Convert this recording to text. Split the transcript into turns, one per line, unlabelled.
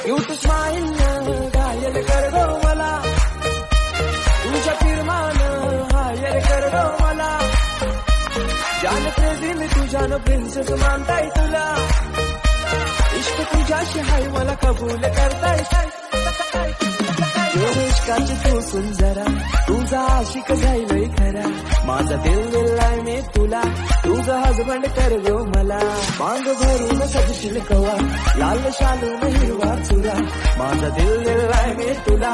Cute smile घायल कर गो मला, तुझ्या फिरमान हायर कर गो मला, जान क्रेझी मी तुझ्यानं प्रिन्सेस मानताय तुला, इश्क तुझ्याशी हाय मला कबूल करताय, इश्काची तू सुंदरा, तुझा आशिक जाईल खरा, माझा दिल दिलाय मी तुला, तुझा हजबंड कर गो मला, मांग भरून सजशील कवा, लाल शालून हिरवा चुरा, माझा दिल दिलाय मी तुला.